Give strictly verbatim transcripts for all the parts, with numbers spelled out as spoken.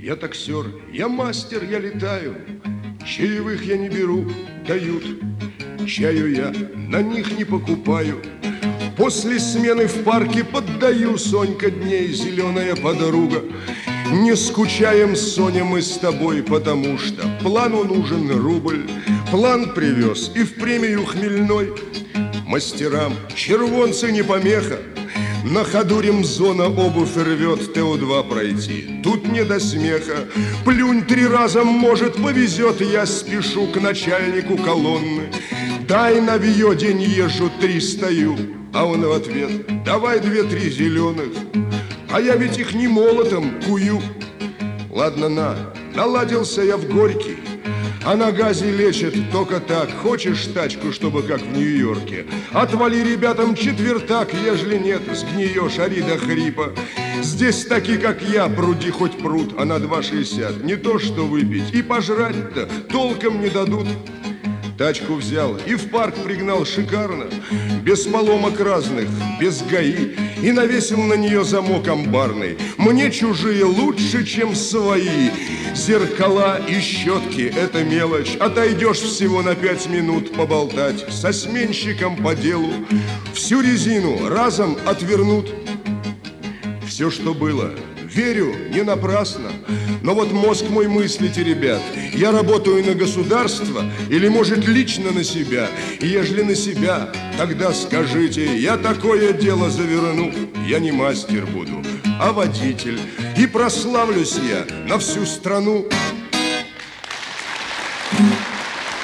Я таксер, я мастер, я летаю, чаевых я не беру, дают. Чаю я на них не покупаю. После смены в парке поддаю, Сонька дней, зеленая подруга. Не скучаем, Соня, мы с тобой, потому что плану нужен рубль. План привез и в премию хмельной. Мастерам червонцы не помеха. На ходу ремзона обувь рвет, Т О два пройти, тут не до смеха. Плюнь три раза, может, повезет, я спешу к начальнику колонны. Дай навье, день езжу, три стою. А он в ответ: давай две-три зеленых. А я ведь их не молотом кую. Ладно, на, наладился я в Горький. А на газе лечат только так. Хочешь тачку, чтобы как в Нью-Йорке? Отвали ребятам четвертак, ежели нет, сгниешь, ори до хрипа. Здесь таки, как я, пруди хоть пруд, а на два шестьдесят не то что выпить, и пожрать-то толком не дадут. Тачку взял и в парк пригнал шикарно, без поломок разных, без ГАИ, и навесил на нее замок амбарный. Мне чужие лучше, чем свои. Зеркала и щетки — это мелочь. Отойдешь всего на пять минут поболтать со сменщиком по делу. Всю резину разом отвернут. Все, что было, верю, не напрасно. Но вот мозг мой мыслите, ребят: я работаю на государство или, может, лично на себя? И ежели на себя, тогда скажите, я такое дело заверну. Я не мастер буду, а водитель, и прославлюсь я на всю страну.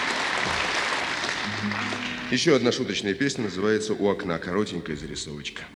Еще одна шуточная песня называется «У окна», коротенькая зарисовочка.